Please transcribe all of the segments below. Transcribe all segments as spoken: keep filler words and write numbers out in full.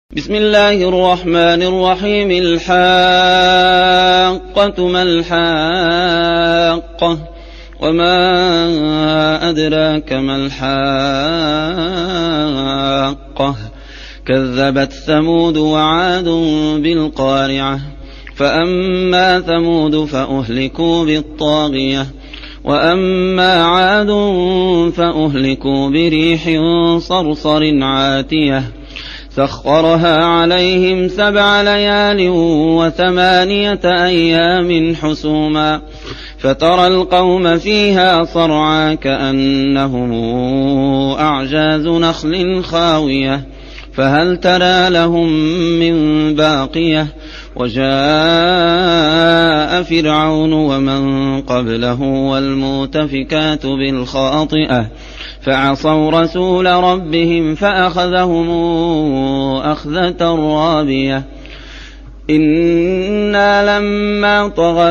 بسم الله الرحمن الرحيم. الحاقة ما الحاقة وما أدراك ما الحاقة كذبت ثمود وعاد بالقارعة فأما ثمود فأهلكوا بالطاغية وأما عاد فأهلكوا بريح صرصر عاتية سخرها عليهم سبع ليال وثمانية أيام حسوما فترى القوم فيها صرعا كأنهم أعجاز نخل خاوية فهل ترى لهم من باقية وجاء فرعون ومن قبله والمؤتفكات بالخاطئة فعصوا رسول ربهم فأخذهم أخذة رابية إنا لما طغى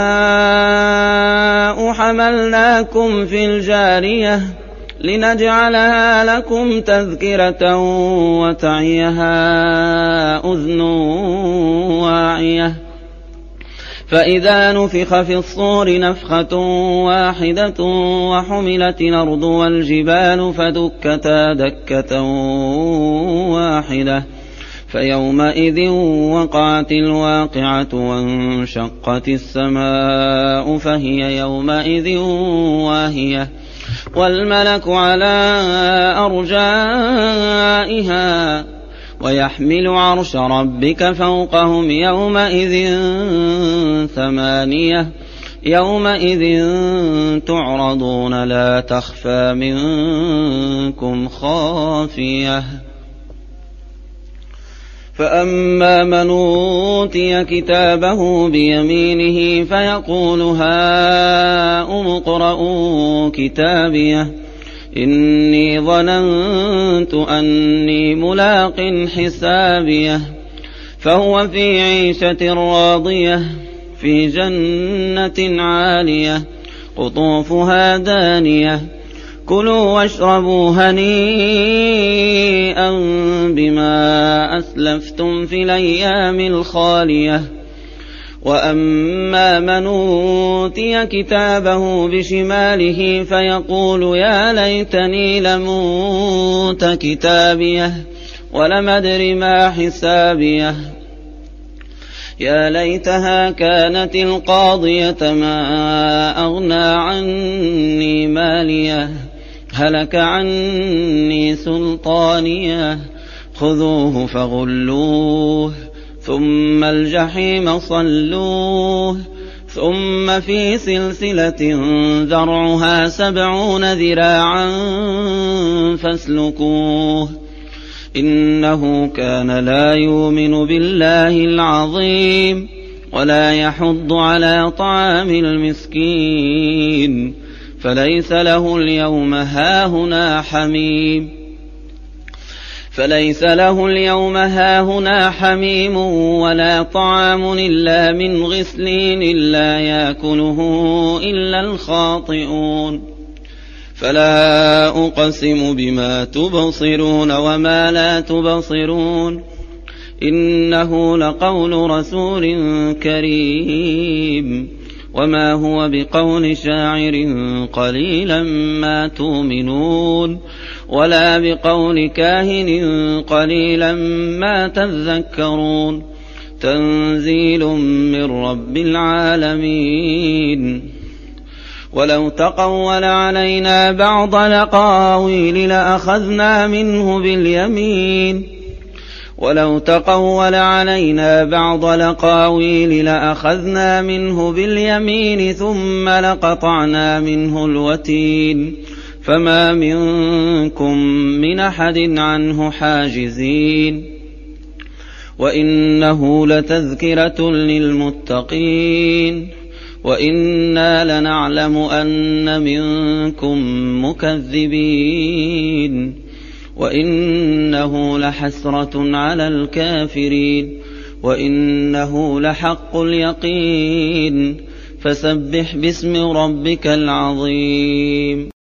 الماء حملناكم في الجارية لنجعلها لكم تذكرة وتعيها أذن واعية فإذا نفخ في الصور نفخة واحدة وحملت الأرض والجبال فدكتا دكة واحدة فيومئذ وقعت الواقعة وانشقت السماء فهي يومئذ واهية والملك على أرجائها ويحمل عرش ربك فوقهم يومئذ ثمانية يومئذ تعرضون لا تخفى منكم خافية فأما من أوتي كتابه بيمينه فيقول هاؤم اقرءوا كتابيه إني ظننت أني ملاق حسابيه فهو في عيشة راضية في جنة عالية قطوفها دانية كلوا واشربوا هنيئا بما أسلفتم في الأيام الخالية وأما من أوتي كتابه بشماله فيقول يا ليتني لم أوت كتابيه ولم أدر ما حسابيه يا ليتها كانت القاضية ما أغنى عني ماليه هلك عني سلطانيه خذوه فغلوه ثم الجحيم صلوه ثم في سلسلة ذرعها سبعون ذراعا فاسلكوه إنه كان لا يؤمن بالله العظيم ولا يحض على طعام المسكين فليس له اليوم هاهنا حميم فليس له اليوم هاهنا حميم ولا طعام إلا من غسلين إلا يأكله إلا الخاطئون فلا أقسم بما تبصرون وما لا تبصرون إنه لقول رسول كريم وما هو بقول شاعر قليلا ما تؤمنون ولا بقول كاهن قليلا ما تذكرون تنزيل من رب العالمين ولو تقول علينا بعض الأقاويل لأخذنا منه باليمين ولو تقول علينا بعض الأقاويل لأخذنا منه باليمين ثم لقطعنا منه الوتين فما منكم من أحد عنه حاجزين وإنه لتذكرة للمتقين وإنا لنعلم أن منكم مكذبين وإنه لحسرة على الكافرين وإنه لحق اليقين فسبح باسم ربك العظيم.